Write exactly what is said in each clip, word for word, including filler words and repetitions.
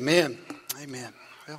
Amen. Amen. Well,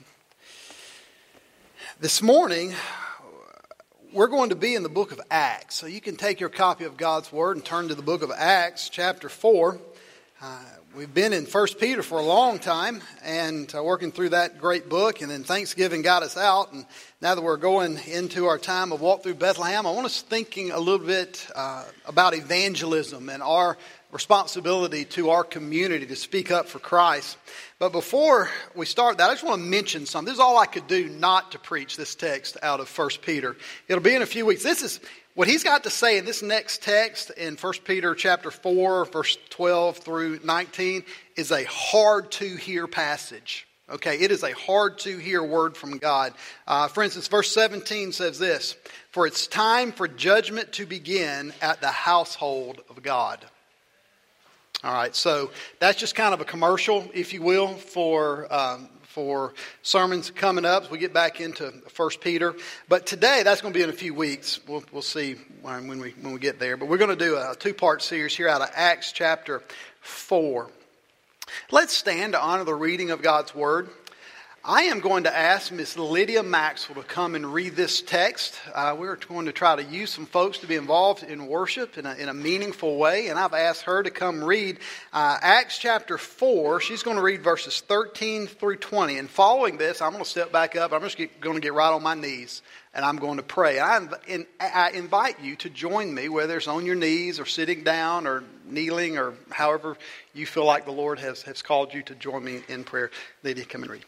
this morning, we're going to be in the book of Acts. So you can take your copy of God's Word and turn to the book of Acts, chapter four. Uh, we've been in First Peter for a long time and uh, working through that great book. And then Thanksgiving got us out. And now that we're going into our time of walk through Bethlehem, I want us thinking a little bit uh, about evangelism and our responsibility to our community to speak up for Christ. But before we start that, I just want to mention something. This is all I could do not to preach this text out of First Peter. It'll be in a few weeks. This is what he's got to say in this next text in First Peter chapter four, verse twelve through nineteen, is a hard to hear passage. Okay, it is a hard to hear word from God. Uh, for instance, verse seventeen says this: "For it's time for judgment to begin at the household of God." All right, so that's just kind of a commercial, if you will, for um, for sermons coming up as we get back into First Peter. But today, that's going to be in a few weeks. We'll we'll see when we when we get there. But we're going to do a two-part series here out of Acts chapter four. Let's stand to honor the reading of God's Word. I am going to ask Miss Lydia Maxwell to come and read this text. Uh, we're going to try to use some folks to be involved in worship in a, in a meaningful way. And I've asked her to come read uh, Acts chapter four. She's going to read verses thirteen through twenty. And following this, I'm going to step back up. I'm just get, going to get right on my knees. And I'm going to pray. I, inv- I invite you to join me, whether it's on your knees or sitting down or kneeling or however you feel like the Lord has, has called you to join me in prayer. Lydia, come and read.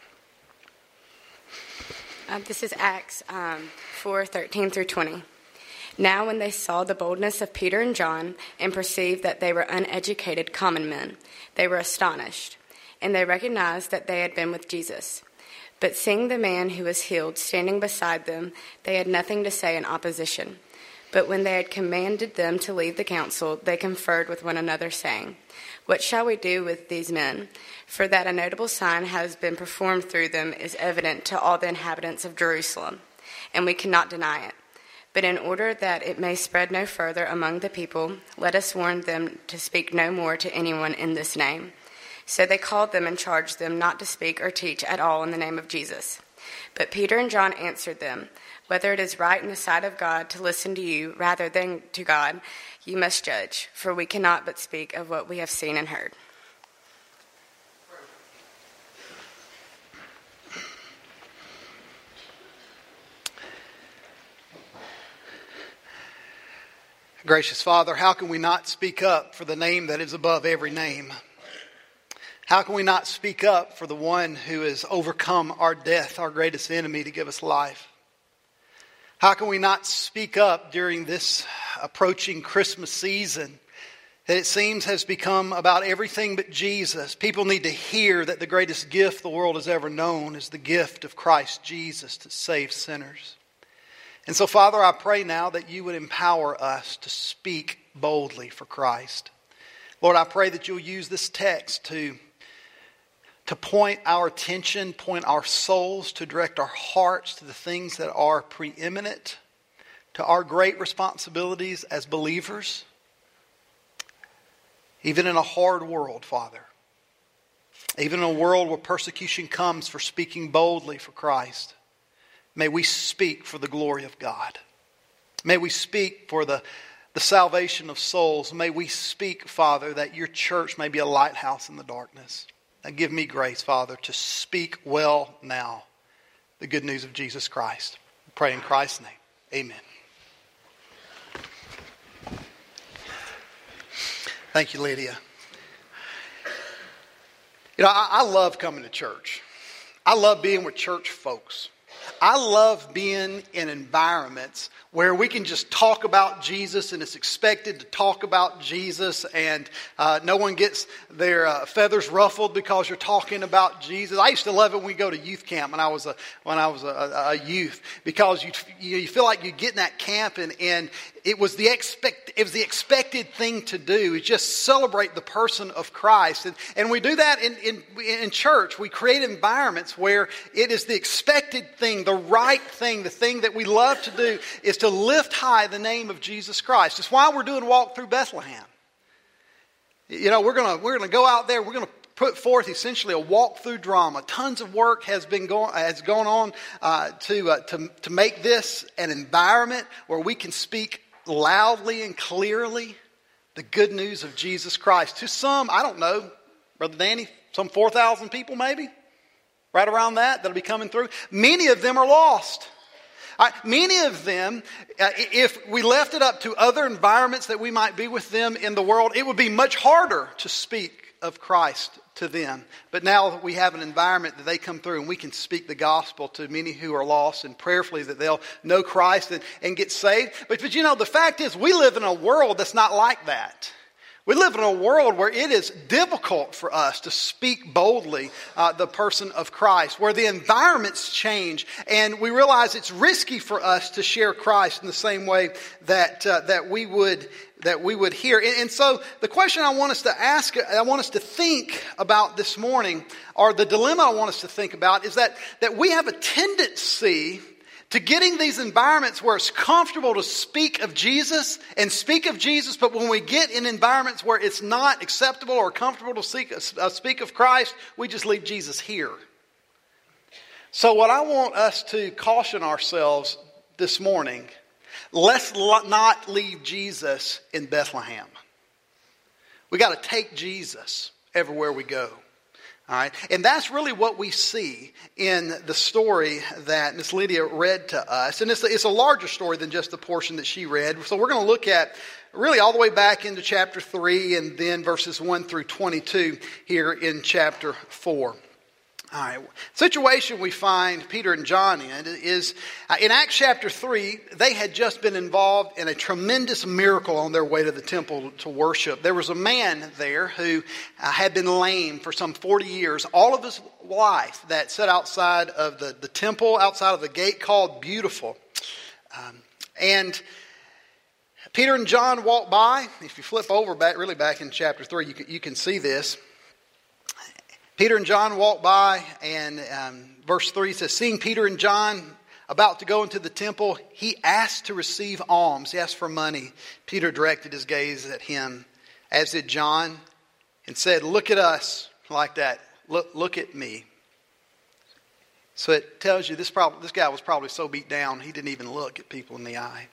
Uh, this is Acts um, four, thirteen through twenty. Now when they saw the boldness of Peter and John and perceived that they were uneducated common men, they were astonished, and they recognized that they had been with Jesus. But seeing the man who was healed standing beside them, they had nothing to say in opposition. But when they had commanded them to leave the council, they conferred with one another, saying, "What shall we do with these men? For that a notable sign has been performed through them is evident to all the inhabitants of Jerusalem, and we cannot deny it. But in order that it may spread no further among the people, let us warn them to speak no more to anyone in this name." So they called them and charged them not to speak or teach at all in the name of Jesus. But Peter and John answered them, "Whether it is right in the sight of God to listen to you rather than to God, you must judge, for we cannot but speak of what we have seen and heard." Gracious Father, how can we not speak up for the name that is above every name? How can we not speak up for the one who has overcome our death, our greatest enemy, to give us life? How can we not speak up during this approaching Christmas season that it seems has become about everything but Jesus? People need to hear that the greatest gift the world has ever known is the gift of Christ Jesus to save sinners. And so, Father, I pray now that you would empower us to speak boldly for Christ. Lord, I pray that you'll use this text to, to point our attention, point our souls, to direct our hearts to the things that are preeminent, to our great responsibilities as believers, even in a hard world, Father. Even in a world where persecution comes for speaking boldly for Christ. May we speak for the glory of God. May we speak for the, the salvation of souls. May we speak, Father, that your church may be a lighthouse in the darkness. Now give me grace, Father, to speak well now the good news of Jesus Christ. We pray in Christ's name. Amen. Thank you, Lydia. You know, I, I love coming to church. I love being with church folks. I love being in environments where we can just talk about Jesus and it's expected to talk about Jesus and uh, no one gets their uh, feathers ruffled because you're talking about Jesus. I used to love it when we go to youth camp when I was a when I was a, a youth because you you feel like you get in that camp and, and it was the expect it was the expected thing to do is just celebrate the person of Christ and and we do that in in in church. We create environments where it is the expected thing, the right thing, the thing that we love to do is to lift high the name of Jesus Christ. It's why we're doing Walk Through Bethlehem. You know, we're gonna we're gonna go out there. We're gonna put forth essentially a walk-through drama. Tons of work has been going has gone on uh, to, uh, to to make this an environment where we can speak loudly and clearly the good news of Jesus Christ. To some, I don't know, Brother Danny, some four thousand people maybe, right around that, that'll be coming through. Many of them are lost. Uh, many of them, uh, if we left it up to other environments that we might be with them in the world, it would be much harder to speak of Christ to them. But now that we have an environment that they come through and we can speak the gospel to many who are lost, and prayerfully that they'll know Christ and, and get saved. But, but you know, the fact is we live in a world that's not like that. We live in a world where it is difficult for us to speak boldly uh, the person of Christ, where the environments change and we realize it's risky for us to share Christ in the same way that uh, that we would that we would hear. And, and so the question I want us to ask, I want us to think about this morning, or the dilemma I want us to think about, is that that we have a tendency to getting these environments where it's comfortable to speak of Jesus and speak of Jesus, but when we get in environments where it's not acceptable or comfortable to speak, uh, speak of Christ, we just leave Jesus here. So what I want us to caution ourselves this morning, let's not leave Jesus in Bethlehem. We got to take Jesus everywhere we go. All right, and that's really what we see in the story that Miss Lydia read to us. And it's a, it's a larger story than just the portion that she read. So we're going to look at really all the way back into chapter three and then verses one through twenty-two here in chapter four. All right, situation we find Peter and John in is uh, in Acts chapter three, they had just been involved in a tremendous miracle on their way to the temple to worship. There was a man there who uh, had been lame for some forty years, all of his life, that sat outside of the, the temple, outside of the gate called Beautiful. Um, and Peter and John walked by. If you flip over back, really back in chapter three, you can, you can see this. Peter and John walked by, and um, verse three says, seeing Peter and John about to go into the temple, he asked to receive alms. He asked for money. Peter directed his gaze at him, as did John, and said, look at us, like that. Look, look at me. So it tells you this, probably, this guy was probably so beat down, he didn't even look at people in the eye.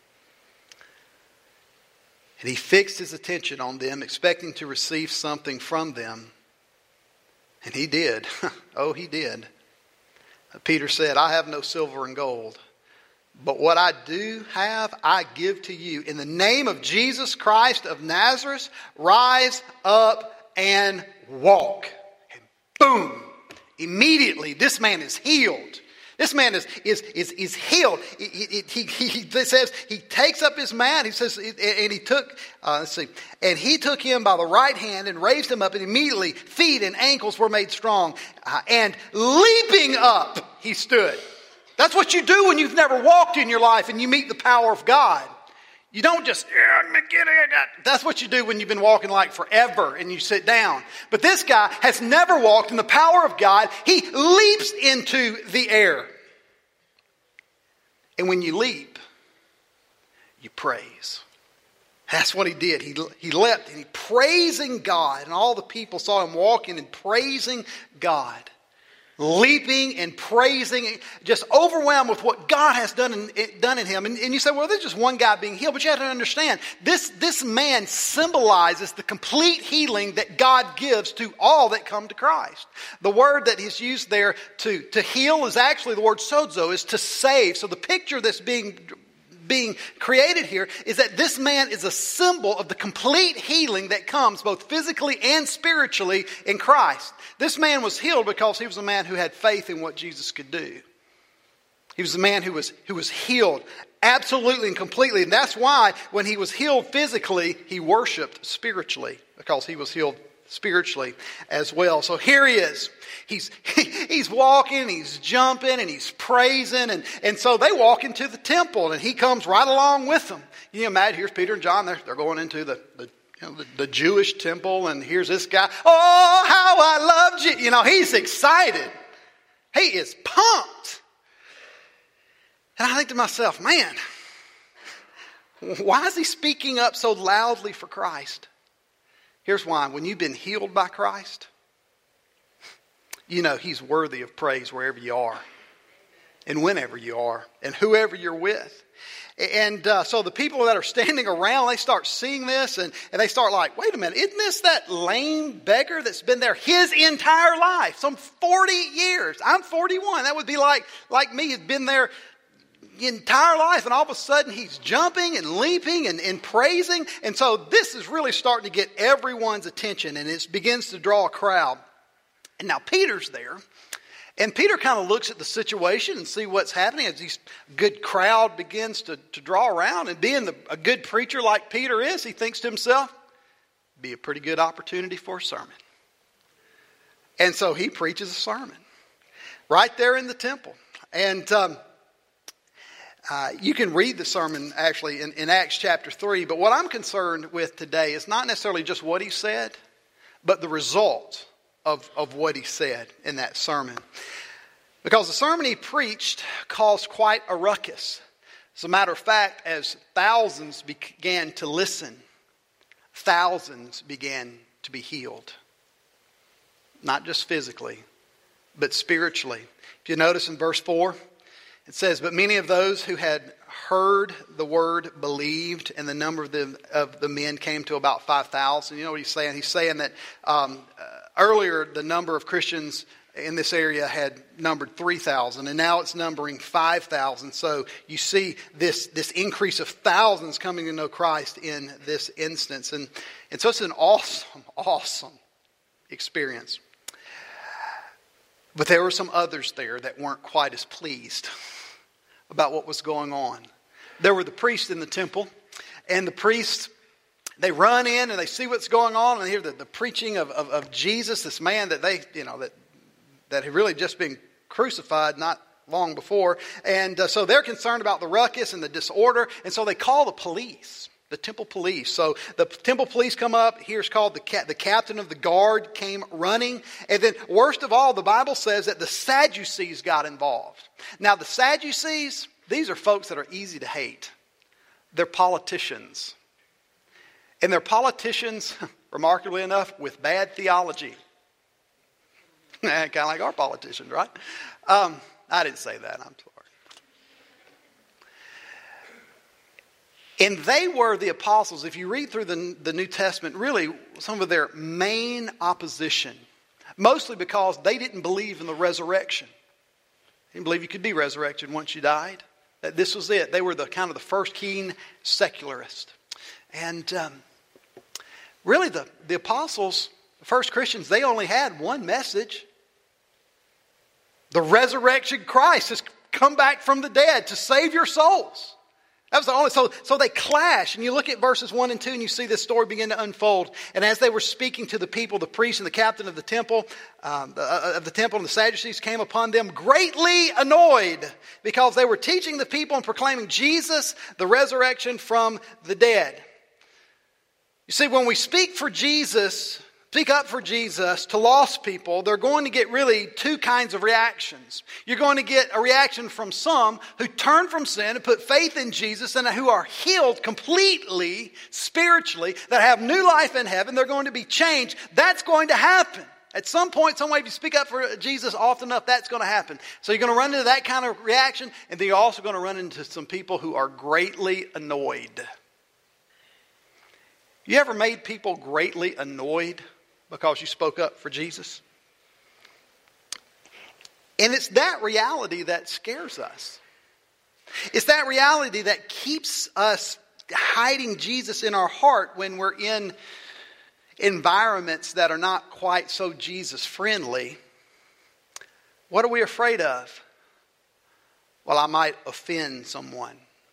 And he fixed his attention on them, expecting to receive something from them. And he did. Oh, he did. Peter said, I have no silver and gold, but what I do have, I give to you. In the name of Jesus Christ of Nazareth, rise up and walk. And boom! Immediately, this man is healed. This man is is is, is healed. He, he, he, he says he takes up his mat. He says, and he took. Uh, let's see, and he took him by the right hand and raised him up, and immediately feet and ankles were made strong. Uh, and leaping up, he stood. That's what you do when you've never walked in your life and you meet the power of God. You don't just, that's what you do when you've been walking like forever and you sit down. But this guy has never walked in the power of God. He leaps into the air. And when you leap, you praise. That's what he did. He, he leapt and he praising God. And all the people saw him walking and praising God. Leaping and praising, just overwhelmed with what God has done in, done in him. And, and you say, well, there's just one guy being healed. But you have to understand, this, this man symbolizes the complete healing that God gives to all that come to Christ. The word that is used there to, to heal is actually the word sozo, is to save. So the picture that's being being created here is that this man is a symbol of the complete healing that comes both physically and spiritually in Christ. This man was healed because he was a man who had faith in what Jesus could do. He was a man who was, who was healed absolutely and completely. And that's why when he was healed physically, he worshiped spiritually, because he was healed spiritually as well. So here he is. He's he, he's walking, he's jumping, and he's praising. And, and so they walk into the temple, and he comes right along with them. You know, imagine, here's Peter and John. They're, they're going into the, the, you know, the, the Jewish temple, and here's this guy. Oh, how I loved you. You know, he's excited. He is pumped. And I think to myself, man, why is he speaking up so loudly for Christ? Here's why. When you've been healed by Christ, you know he's worthy of praise wherever you are and whenever you are and whoever you're with. And uh, so the people that are standing around, they start seeing this and, and they start like, wait a minute, isn't this that lame beggar that's been there his entire life? Some forty years. I'm forty-one. That would be like, like me, he's been there the entire life. And all of a sudden he's jumping and leaping and, and praising. And so this is really starting to get everyone's attention and it begins to draw a crowd. And now Peter's there. And Peter kind of looks at the situation and see what's happening as this good crowd begins to, to draw around. And being the, a good preacher like Peter is, he thinks to himself, be a pretty good opportunity for a sermon. And so he preaches a sermon right there in the temple. And um, uh, you can read the sermon actually in, in Acts chapter three. But what I'm concerned with today is not necessarily just what he said, but the result Of, of what he said in that sermon. Because the sermon he preached caused quite a ruckus. As a matter of fact, as thousands began to listen, thousands began to be healed. Not just physically, but spiritually. If you notice in verse four, it says, but many of those who had heard the word believed, and the number of the, of the men came to about five thousand. You know what he's saying? He's saying that um, uh, earlier the number of Christians in this area had numbered three thousand, and now it's numbering five thousand. So you see this, this increase of thousands coming to know Christ in this instance. And, and so it's an awesome, awesome experience. But there were some others there that weren't quite as pleased about what was going on. There were the priests in the temple, and the priests, they run in and they see what's going on and they hear the, the preaching of, of, of Jesus, this man that they, you know, that that had really just been crucified not long before. And uh, so they're concerned about the ruckus and the disorder, and so they call the police, the temple police. So the temple police come up. Here's called the ca- the captain of the guard came running. And then worst of all, the Bible says that the Sadducees got involved. Now the Sadducees, these are folks that are easy to hate. They're politicians. And they're politicians, remarkably enough, with bad theology. Kind of like our politicians, right? Um, I didn't say that, I'm sorry. And they were the apostles, if you read through the, the New Testament, really some of their main opposition. Mostly because they didn't believe in the resurrection. They didn't believe you could be resurrected once you died. That this was it. They were the kind of the first keen secularists. And um, really the, the apostles, the first Christians, they only had one message. The resurrection Christ has come back from the dead to save your souls. That was the only, so, so they clash. And you look at verses one and two and you see this story begin to unfold. And as they were speaking to the people, the priest and the captain of the temple, um, the, of the temple and the Sadducees came upon them greatly annoyed because they were teaching the people and proclaiming Jesus, the resurrection from the dead. You see, when we speak for Jesus, speak up for Jesus to lost people, they're going to get really two kinds of reactions. You're going to get a reaction from some who turn from sin and put faith in Jesus and who are healed completely, spiritually, that have new life in heaven. They're going to be changed. That's going to happen. At some point, some way, if you speak up for Jesus often enough, that's going to happen. So you're going to run into that kind of reaction, and then you're also going to run into some people who are greatly annoyed. You ever made people greatly annoyed because you spoke up for Jesus? And it's that reality that scares us. It's that reality that keeps us hiding Jesus in our heart when we're in environments that are not quite so Jesus friendly. What are we afraid of? Well, I might offend someone.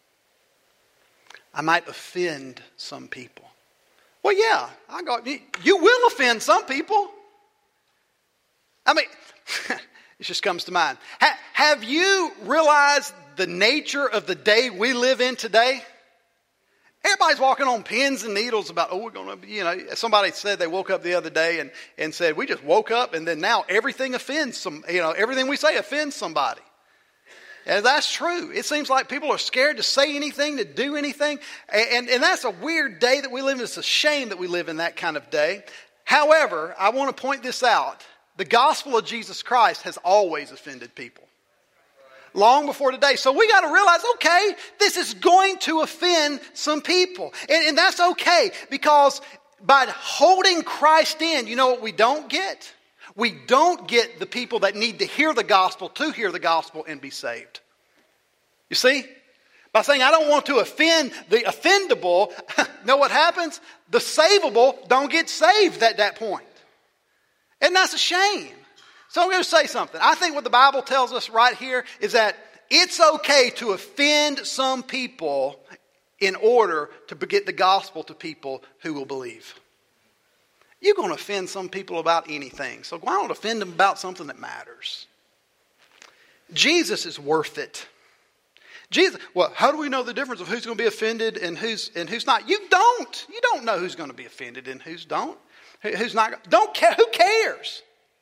I might offend some people. Well, yeah, I got you will offend some people. I mean, it just comes to mind. Ha, have you realized the nature of the day we live in today? Everybody's walking on pins and needles about, oh, we're going to, you know, somebody said they woke up the other day and, and said, we just woke up and then now everything offends some, you know, everything we say offends somebody. And that's true. It seems like people are scared to say anything, to do anything. And, and, and that's a weird day that we live in. It's a shame that we live in that kind of day. However, I want to point this out. the gospel of Jesus Christ has always offended people. Long before today. So we got to realize, okay, this is going to offend some people. And, and that's okay, because by holding Christ in, you know what we don't get? We don't get the people that need to hear the gospel to hear the gospel and be saved. You see? By saying, I don't want to offend the offendable, know what happens? The savable don't get saved at that point. And that's a shame. So I'm going to say something. I think what the Bible tells us right here is that it's okay to offend some people in order to get the gospel to people who will believe. You're going to offend some people about anything. So why don't offend them about something that matters? Jesus is worth it. Jesus, well, how do we know the difference of who's going to be offended and who's and who's not? You don't. You don't know who's going to be offended and who's don't. Who's not. Don't care. Who cares?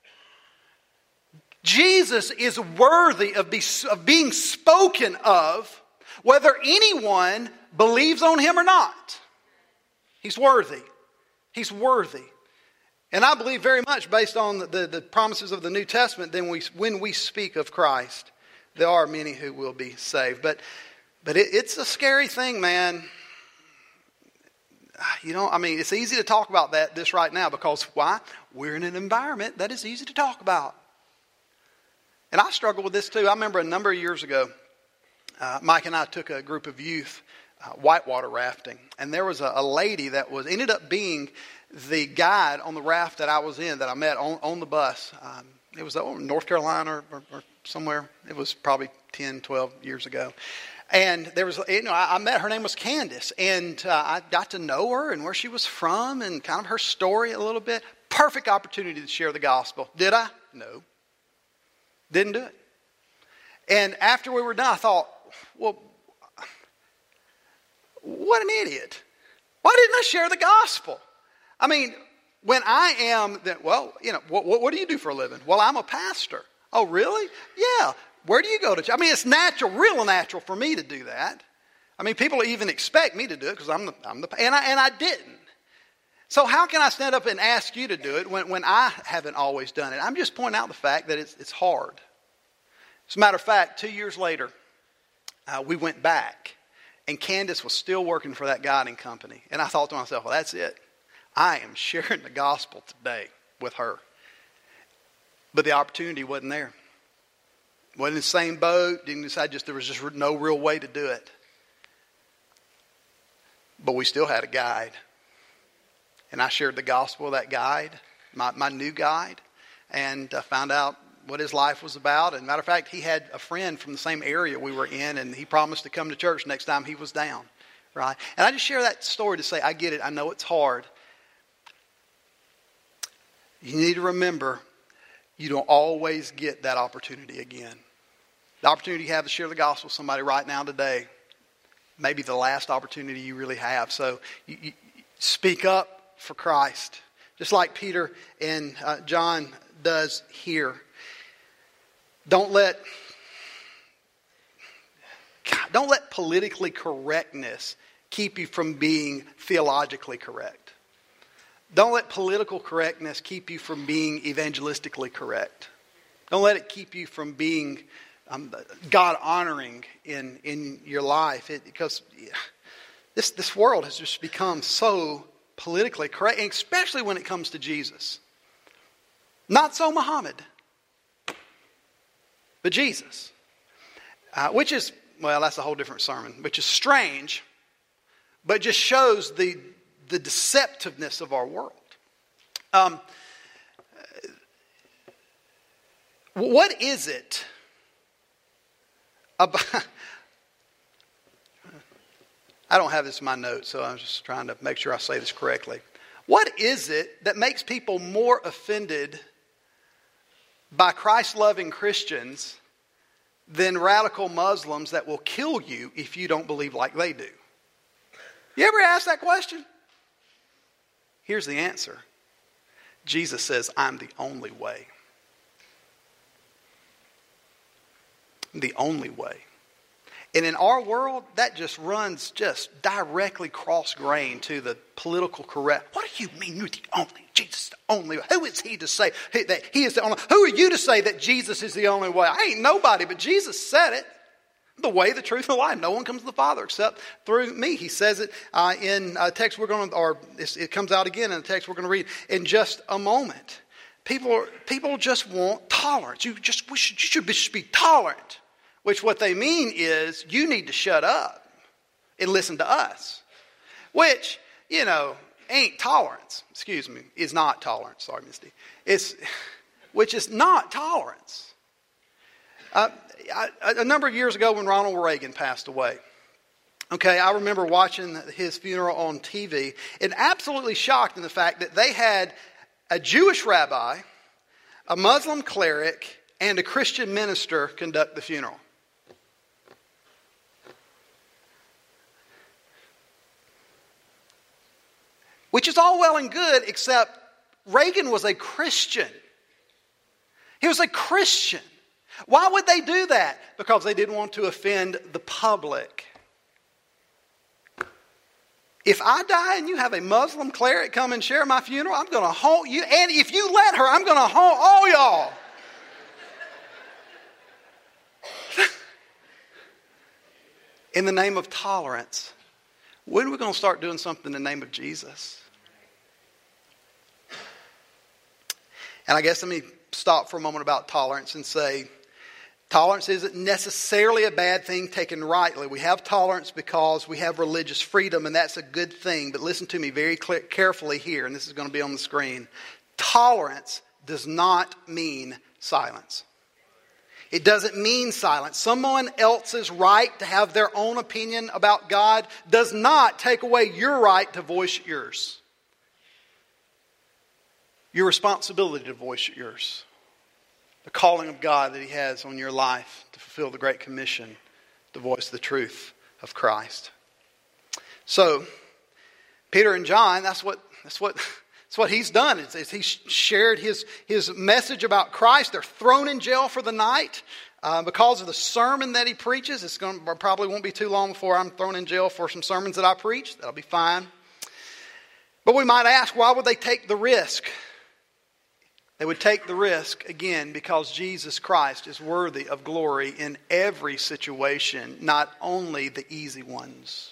Jesus is worthy of, be, of being spoken of, whether anyone believes on him or not. He's worthy. He's worthy. And I believe very much, based on the, the, the promises of the New Testament, then we, when we speak of Christ, there are many who will be saved. But, but it, it's a scary thing, man. You know, I mean, it's easy to talk about that this right now, because why? We're in an environment that is easy to talk about. And I struggle with this too. I remember a number of years ago, uh, Mike and I took a group of youth uh, whitewater rafting. And there was a, a lady that was ended up being the guide on the raft that I was in, that I met on, on the bus. Um, it was oh, North Carolina or, or, or somewhere. It was probably ten, twelve years ago. And there was, you know, I, I met, her name was Candace. And uh, I got to know her and where she was from and kind of her story a little bit. Perfect opportunity to share the gospel. Did I? No. Didn't do it. And after we were done, I thought, well, what an idiot. Why didn't I share the gospel? I mean, when I am, well, you know, what, what do you do for a living? Well, I'm a pastor. Oh, really? Yeah. Where do you go to? I mean, it's natural, real natural for me to do that. I mean, people even expect me to do it because I'm the, I'm the, and I, and I didn't. So how can I stand up and ask you to do it when, when I haven't always done it? I'm just pointing out the fact that it's, it's hard. As a matter of fact, two years later, uh, we went back, and Candace was still working for that guiding company. And I thought to myself, well, that's it. I am sharing the gospel today with her. But the opportunity wasn't there. Wasn't in the same boat. Didn't decide just there was just no real way to do it. But we still had a guide. And I shared the gospel with that guide, my, my new guide, and I found out what his life was about. And matter of fact, he had a friend from the same area we were in, and he promised to come to church next time he was down. Right? And I just share that story to say, I get it. I know it's hard. You need to remember, you don't always get that opportunity again. The opportunity you have to share the gospel with somebody right now today may be the last opportunity you really have. So you, you speak up for Christ, just like Peter and uh, John does here. Don't let don't let politically correctness keep you from being theologically correct. Don't let political correctness keep you from being evangelistically correct. Don't let it keep you from being um, God-honoring in, in your life. It, because this, this world has just become so politically correct, and especially when it comes to Jesus. Not so Muhammad, but Jesus. Uh, which is, well, that's a whole different sermon, which is strange, but just shows the, the deceptiveness of our world. Um, what is it about... I don't have this in my notes, so I'm just trying to make sure I say this correctly. What is it that makes people more offended by Christ-loving Christians than radical Muslims that will kill you if you don't believe like they do? You ever ask that question? Here's the answer. Jesus says, I'm the only way. The only way. And in our world, that just runs just directly cross-grain to the political correct. What do you mean you're the only? Jesus is the only way. Who is he to say that he is the only? Who are you to say that Jesus is the only way? I ain't nobody, but Jesus said it. The way, the truth, and the life. No one comes to the Father except through me. He says it uh, in a text we're going to, or it comes out again in a text we're going to read in just a moment. People, people just want tolerance. You just we should, you should be, should be tolerant. Which what they mean is you need to shut up and listen to us. Which, you know, ain't tolerance. Excuse me, is not tolerance. Sorry, Misty. It's, which is not tolerance. Uh, I, a number of years ago when Ronald Reagan passed away, okay, I remember watching his funeral on T V and absolutely shocked in the fact that they had a Jewish rabbi, a Muslim cleric, and a Christian minister conduct the funeral. Which is all well and good, except Reagan was a Christian. He was a Christian. Why would they do that? Because they didn't want to offend the public. If I die and you have a Muslim cleric come and share my funeral, I'm going to haunt you. And if you let her, I'm going to haunt all y'all. In the name of tolerance, when are we going to start doing something in the name of Jesus? And I guess let me stop for a moment about tolerance and say, tolerance isn't necessarily a bad thing taken rightly. We have tolerance because we have religious freedom, and that's a good thing. But listen to me very clear, carefully here, and this is going to be on the screen. Tolerance does not mean silence. It doesn't mean silence. Someone else's right to have their own opinion about God does not take away your right to voice yours. Your responsibility to voice yours. The calling of God that He has on your life to fulfill the Great Commission, to voice the truth of Christ. So, Peter and John, that's what that's what that's what he's done. Is, is he shared his his message about Christ. They're thrown in jail for the night uh, because of the sermon that he preaches. It's going to, probably won't be too long before I'm thrown in jail for some sermons that I preach. That'll be fine. But we might ask, why would they take the risk? They would take the risk, again, because Jesus Christ is worthy of glory in every situation, not only the easy ones.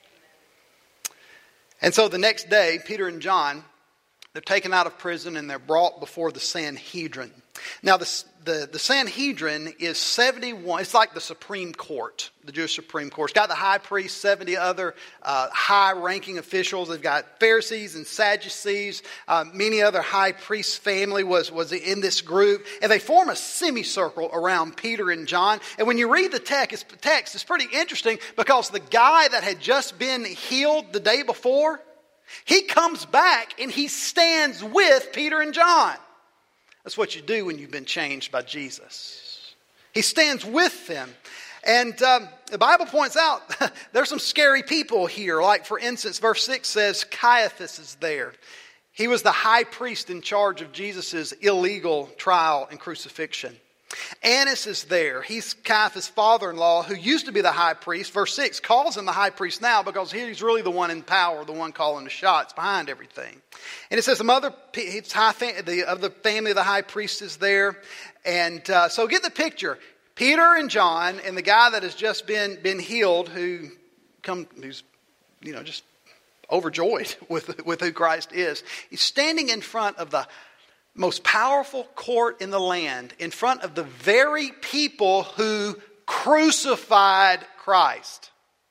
And so the next day, Peter and John, they're taken out of prison and they're brought before the Sanhedrin. Now, the, the, the Sanhedrin is seventy-one. It's like the Supreme Court, the Jewish Supreme Court. It's got the high priest, seventy other uh, high-ranking officials. They've got Pharisees and Sadducees. Uh, many other high priest family was, was in this group. And they form a semicircle around Peter and John. And when you read the text, it's, text, it's pretty interesting because the guy that had just been healed the day before, he comes back and he stands with Peter and John. That's what you do when you've been changed by Jesus. He stands with them. And um, the Bible points out there's some scary people here. Like, for instance, verse six says Caiaphas is there. He was the high priest in charge of Jesus' illegal trial and crucifixion. Annas is there. He's Caiaphas' father-in-law who used to be the high priest. Verse six calls him the high priest now because he's really the one in power, the one calling the shots behind everything. And it says the mother, it's high fam- the other family of the high priest is there. And uh, so get the picture. Peter and John and the guy that has just been, been healed who come, who's, you know, just overjoyed with, with who Christ is. He's standing in front of the most powerful court in the land, in front of the very people who crucified Christ.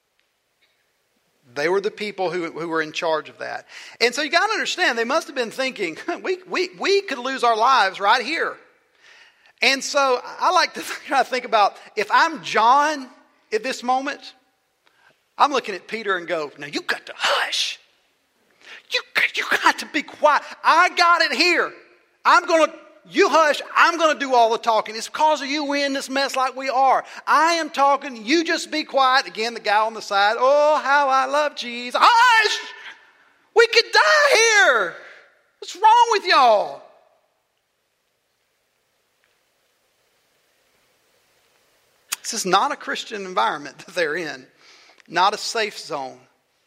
They were the people who, who were in charge of that. And so you got to understand, they must have been thinking, we, we, we could lose our lives right here. And so I like to try to think about, if I'm John at this moment, I'm looking at Peter and go, now you got to hush. You, you got to be quiet. I got it here. I'm going to, you hush, I'm going to do all the talking. It's because of you we're in this mess like we are. I am talking, you just be quiet. Again, the guy on the side, oh, how I love Jesus. Hush! We could die here. What's wrong with y'all? This is not a Christian environment that they're in, not a safe zone.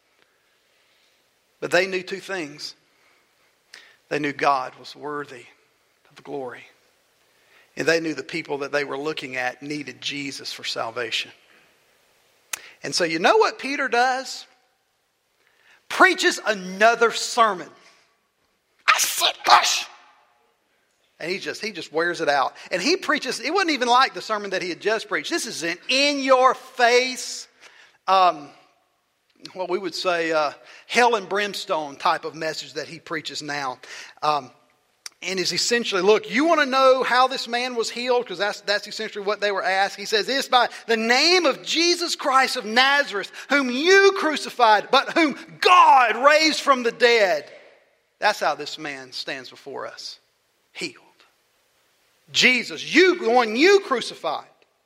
But they knew two things. They knew God was worthy of the glory. And they knew the people that they were looking at needed Jesus for salvation. And so you know what Peter does? Preaches another sermon. I said, gosh. And he just he just wears it out. And he preaches, it wasn't even like the sermon that he had just preached. This is an in-your-face, um, what we would say, uh, hell and brimstone type of message that he preaches now. Um, and is essentially, look, you want to know how this man was healed? Because that's, that's essentially what they were asked. He says, it's by the name of Jesus Christ of Nazareth, whom you crucified, but whom God raised from the dead. That's how this man stands before us. Healed. Jesus, you, the one you crucified.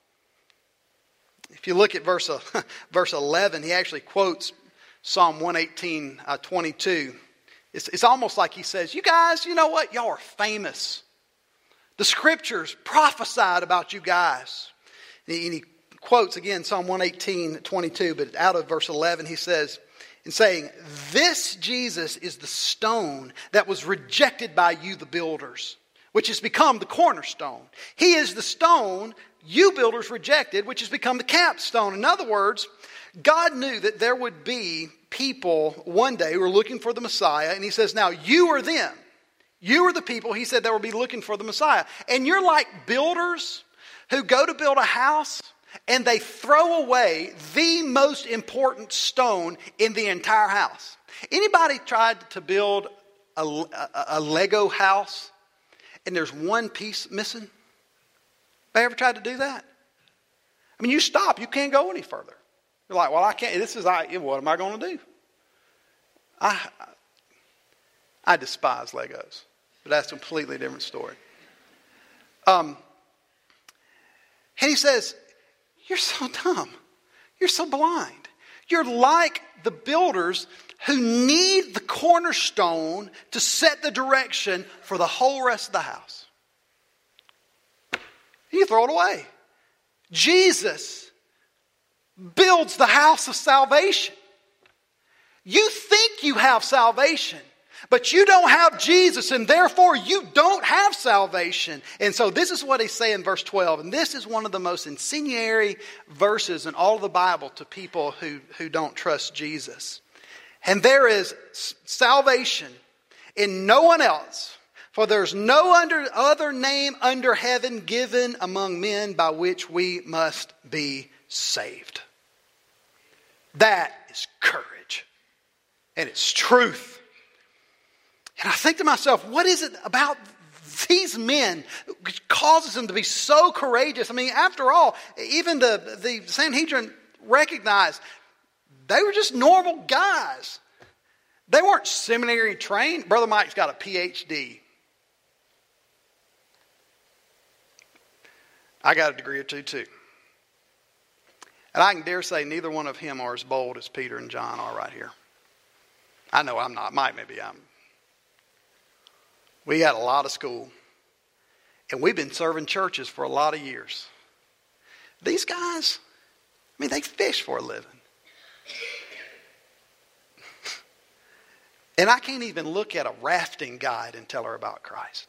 If you look at verse, uh, verse eleven, he actually quotes Psalm one eighteen, uh, twenty-two. It's, it's almost like he says, you guys, you know what? Y'all are famous. The scriptures prophesied about you guys. And he, and he quotes again Psalm one eighteen, twenty-two, but out of verse eleven he says, in saying, this Jesus is the stone that was rejected by you, the builders, which has become the cornerstone. He is the stone you builders rejected, which has become the capstone. In other words, God knew that there would be people one day who were looking for the Messiah. And he says, now you are them. You are the people, he said, that will be looking for the Messiah. And you're like builders who go to build a house and they throw away the most important stone in the entire house. Anybody tried to build a, a, a Lego house and there's one piece missing? They ever tried to do that? I mean, you stop. You can't go any further. You're like, well, I can't. This is, I, what am I going to do? I, I despise Legos. But that's a completely different story. Um, and he says, you're so dumb. You're so blind. You're like the builders who need the cornerstone to set the direction for the whole rest of the house. You throw it away. Jesus builds the house of salvation. You think you have salvation, but you don't have Jesus, and therefore you don't have salvation. And so this is what he's saying in verse twelve. And this is one of the most incendiary verses in all of the Bible to people who, who don't trust Jesus. And there is salvation in no one else. For there's no under, other name under heaven given among men by which we must be saved. That is courage. And it's truth. And I think to myself, what is it about these men which causes them to be so courageous? I mean, after all, even the, the Sanhedrin recognized they were just normal guys. They weren't seminary trained. Brother Mike's got a P H D. I got a degree or two too. And I can dare say neither one of them are as bold as Peter and John are right here. I know I'm not. Mike, maybe I'm. We had a lot of school. And we've been serving churches for a lot of years. These guys, I mean, they fish for a living. And I can't even look at a rafting guide and tell her about Christ.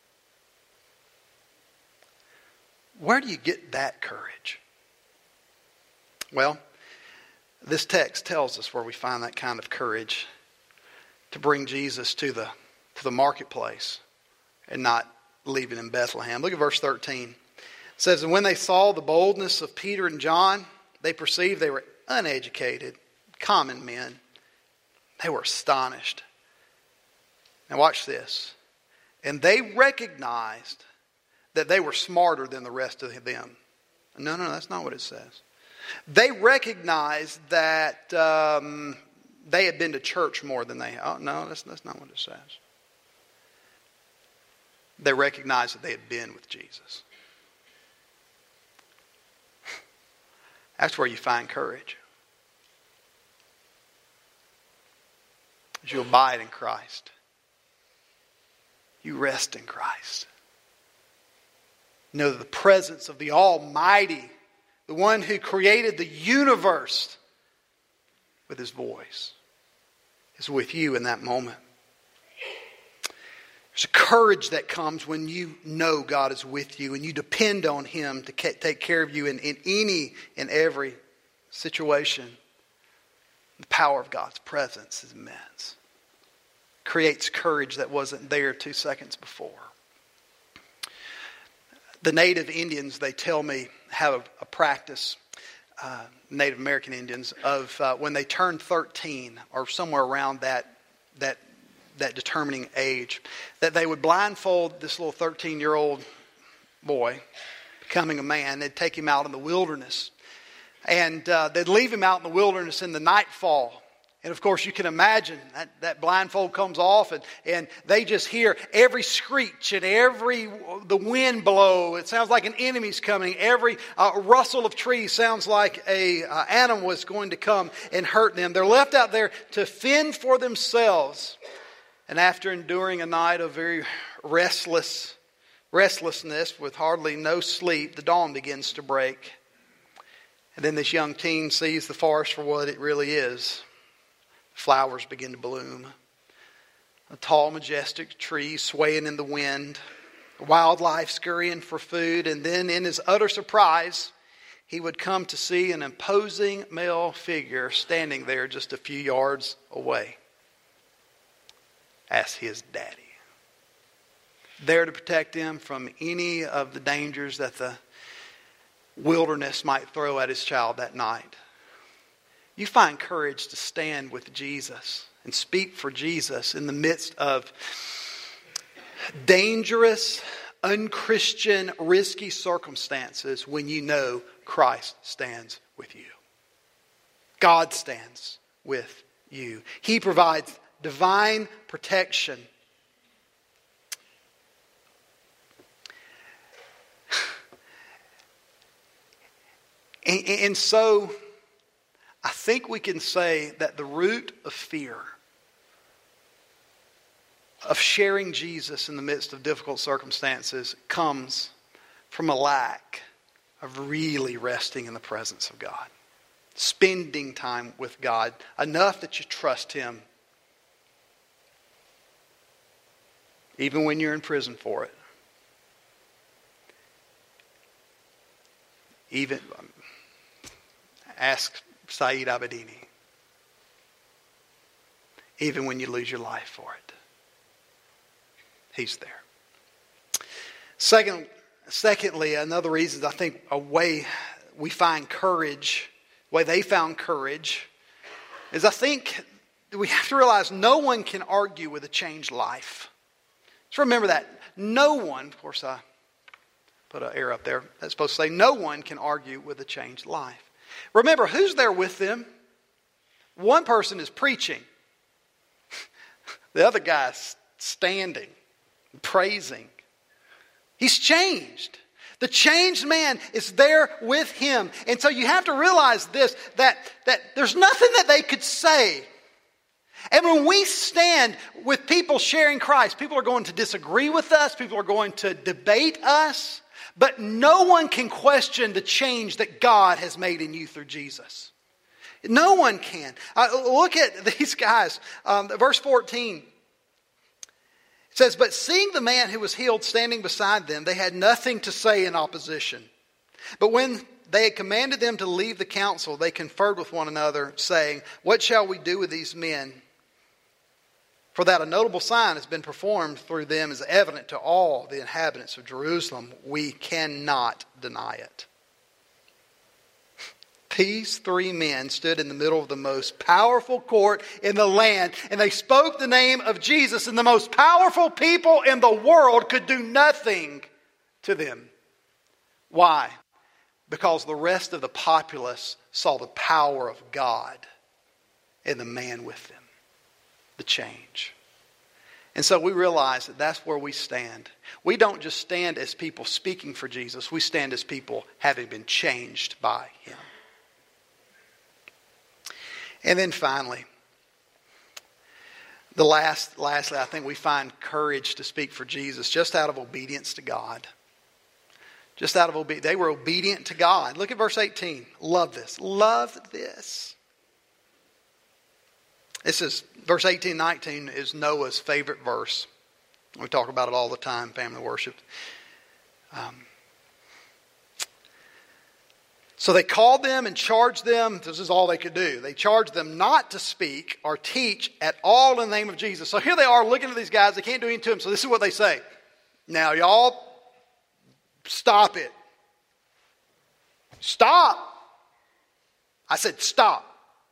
Where do you get that courage? Well, this text tells us where we find that kind of courage to bring Jesus to the, to the marketplace and not leave it in Bethlehem. Look at verse thirteen. It says, and when they saw the boldness of Peter and John, they perceived they were uneducated, common men. They were astonished. Now watch this. And they recognized that they were smarter than the rest of them. No, no, that's not what it says. They recognized that um, they had been to church more than they... Oh, no, that's, that's not what it says. They recognized that they had been with Jesus. That's where you find courage. As you abide in Christ. You rest in Christ. Know that the presence of the Almighty the one who created the universe with his voice, is with you in that moment. There's a courage that comes when you know God is with you and you depend on Him to take care of you in, in any and every situation. The power of God's presence is immense. Creates courage that wasn't there two seconds before. The native Indians, they tell me, have a, a practice, uh, Native American Indians, of uh, when they turn thirteen or somewhere around that that that determining age, that they would blindfold this little thirteen-year-old boy, becoming a man. They'd take him out in the wilderness. And uh, they'd leave him out in the wilderness in the nightfall. And of course, you can imagine that, that blindfold comes off and, and they just hear every screech and every, the wind blow. It sounds like an enemy's coming. Every uh, rustle of trees sounds like a uh, animal is going to come and hurt them. They're left out there to fend for themselves. And after enduring a night of very restless, restlessness with hardly no sleep, the dawn begins to break. And then this young teen sees the forest for what it really is. Flowers begin to bloom. A tall, majestic tree swaying in the wind. Wildlife scurrying for food. And then in his utter surprise, he would come to see an imposing male figure standing there just a few yards away. As his daddy. There to protect him from any of the dangers that the wilderness might throw at his child that night. You find courage to stand with Jesus and speak for Jesus in the midst of dangerous, unchristian, risky circumstances when you know Christ stands with you. God stands with you. He provides divine protection. And, and so, I think we can say that the root of fear, of sharing Jesus in the midst of difficult circumstances, comes from a lack of really resting in the presence of God. Spending time with God, enough that you trust Him. Even when you're in prison for it. Even... Ask Saeed Abedini. Even when you lose your life for it. He's there. Second, secondly, another reason I think a way we find courage, the way they found courage, is I think we have to realize no one can argue with a changed life. Just remember that. No one, of course I put an arrow up there, that's supposed to say no one can argue with a changed life. Remember, who's there with them? One person is preaching. The other guy's standing, praising. He's changed. The changed man is there with him. And so you have to realize this, that, that there's nothing that they could say. And when we stand with people sharing Christ, people are going to disagree with us. People are going to debate us. But no one can question the change that God has made in you through Jesus. No one can. Uh, look at these guys. Um, verse fourteen. It says, but seeing the man who was healed standing beside them, they had nothing to say in opposition. But when they had commanded them to leave the council, they conferred with one another, saying, what shall we do with these men? For that a notable sign has been performed through them is evident to all the inhabitants of Jerusalem. We cannot deny it. These three men stood in the middle of the most powerful court in the land, and they spoke the name of Jesus, and the most powerful people in the world could do nothing to them. Why? Because the rest of the populace saw the power of God in the man with them. The change. And so we realize that that's where we stand. We don't just stand as people speaking for Jesus. We stand as people having been changed by Him. And then finally, the last, lastly, I think we find courage to speak for Jesus just out of obedience to God. Just out of obedience. They were obedient to God. Look at verse eighteen. Love this. Love this. This is, verse eighteen, nineteen is Noah's favorite verse. We talk about it all the time, family worship. Um, so they called them and charged them. This is all they could do. They charged them not to speak or teach at all in the name of Jesus. So here they are looking at these guys. They can't do anything to them. So this is what they say. Now, y'all, stop it. Stop. I said stop.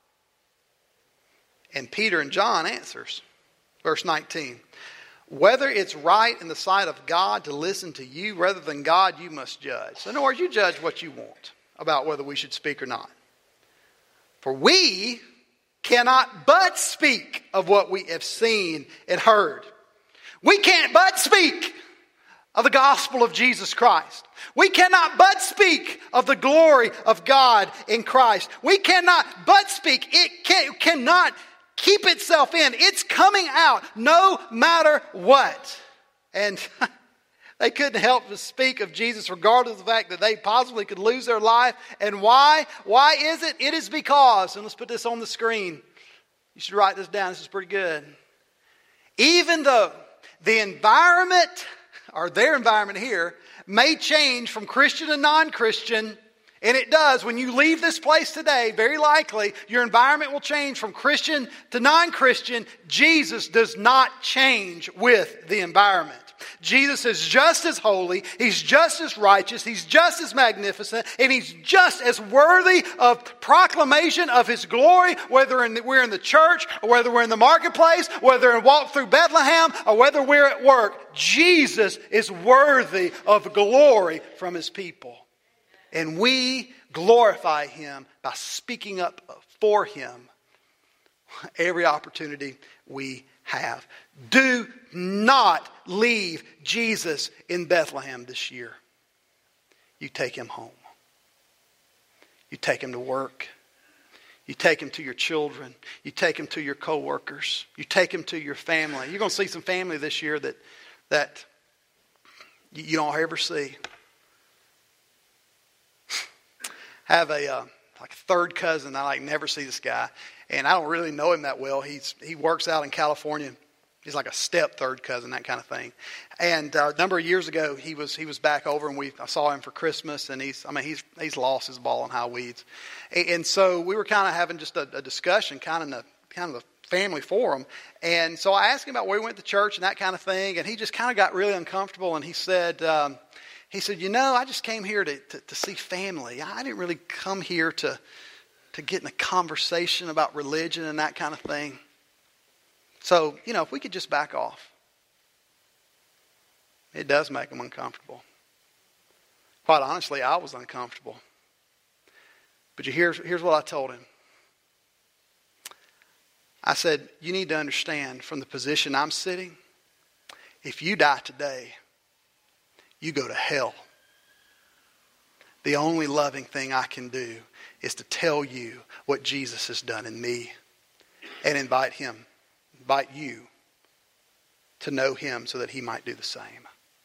And Peter and John answers. Verse nineteen. Whether it's right in the sight of God to listen to you rather than God, you must judge. So in other words, you judge what you want about whether we should speak or not. For we cannot but speak of what we have seen and heard. We can't but speak of the gospel of Jesus Christ. We cannot but speak of the glory of God in Christ. We cannot but speak. It can, cannot keep itself in. It's coming out no matter what. And they couldn't help but speak of Jesus regardless of the fact that they possibly could lose their life. And why? Why is it? It is because, and let's put this on the screen. You should write this down. This is pretty good. Even though the environment, or their environment here, may change from Christian to non-Christian, and it does. When you leave this place today, very likely your environment will change from Christian to non-Christian. Jesus does not change with the environment. Jesus is just as holy, He's just as righteous, He's just as magnificent, and He's just as worthy of proclamation of His glory, whether in the, we're in the church, or whether we're in the marketplace, whether we walk through Bethlehem, or whether we're at work. Jesus is worthy of glory from His people. And we glorify Him by speaking up for Him every opportunity we have. Do not leave Jesus in Bethlehem this year. You take Him home. You take Him to work. You take Him to your children. You take Him to your co-workers. You take Him to your family. You're going to see some family this year that, that you don't ever see. I have a uh, like a third cousin. I like never see this guy, and I don't really know him that well. He's he works out in California. He's like a step third cousin, that kind of thing. And uh, a number of years ago, he was he was back over, and we I saw him for Christmas. And he's I mean he's he's lost his ball in high weeds, and, and so we were kind of having just a, a discussion, kind of in a kind of a family forum. And so I asked him about where he went to church and that kind of thing, and he just kind of got really uncomfortable. And he said. Um, He said, you know, I just came here to, to, to see family. I didn't really come here to, to get in a conversation about religion and that kind of thing. So, you know, if we could just back off. It does make them uncomfortable. Quite honestly, I was uncomfortable. But you here's, here's what I told him. I said, you need to understand from the position I'm sitting, if you die today, you go to hell. The only loving thing I can do is to tell you what Jesus has done in me and invite Him, invite you to know Him so that He might do the same.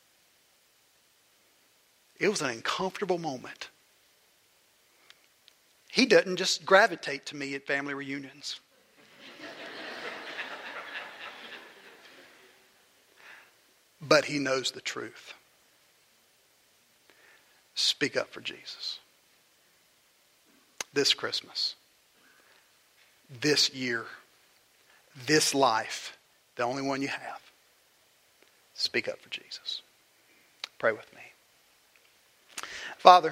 It was an uncomfortable moment. He doesn't just gravitate to me at family reunions. But he knows the truth. Speak up for Jesus. This Christmas, this year, this life, the only one you have. Speak up for Jesus. Pray with me. Father,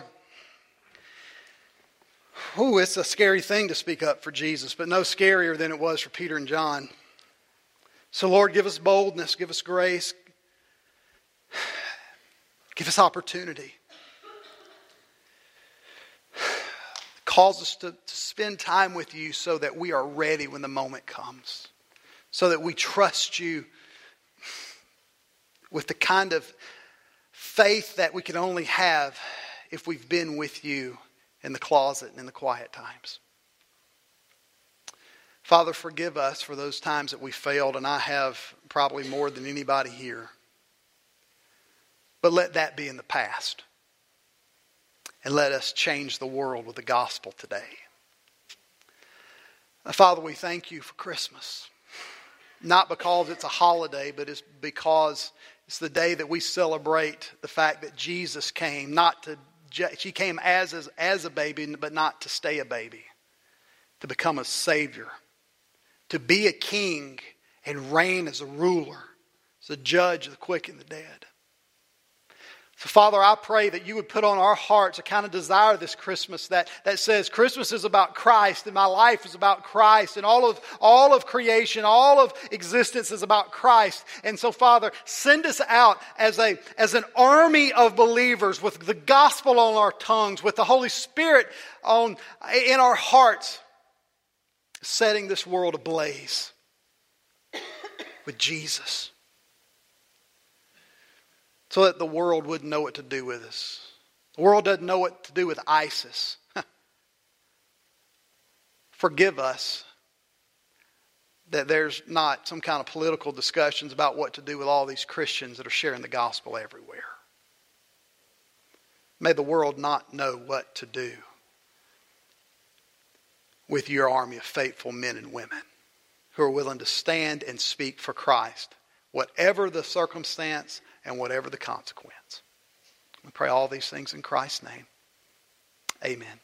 ooh, it's a scary thing to speak up for Jesus, but no scarier than it was for Peter and John. So Lord, give us boldness, give us grace, give us opportunity. Cause us to, to spend time with you so that we are ready when the moment comes. So that we trust you with the kind of faith that we can only have if we've been with you in the closet and in the quiet times. Father, forgive us for those times that we failed, and I have probably more than anybody here. But let that be in the past. and let us change the world with the gospel today. Father, we thank you for Christmas. Not because it's a holiday, but it's because it's the day that we celebrate the fact that Jesus came, not to, he came as, as, as a baby, but not to stay a baby, to become a savior, to be a king and reign as a ruler, as a judge of the quick and the dead. So, Father, I pray that you would put on our hearts a kind of desire this Christmas that, that says Christmas is about Christ and my life is about Christ and all of, all of creation, all of existence is about Christ. And so, Father, send us out as, a, as an army of believers with the gospel on our tongues, with the Holy Spirit on, in our hearts, setting this world ablaze with Jesus, so that the world wouldn't know what to do with us. The world doesn't know what to do with ISIS. Forgive us that there's not some kind of political discussions about what to do with all these Christians that are sharing the gospel everywhere. May the world not know what to do with your army of faithful men and women who are willing to stand and speak for Christ, whatever the circumstance and whatever the consequence. We pray all these things in Christ's name. Amen.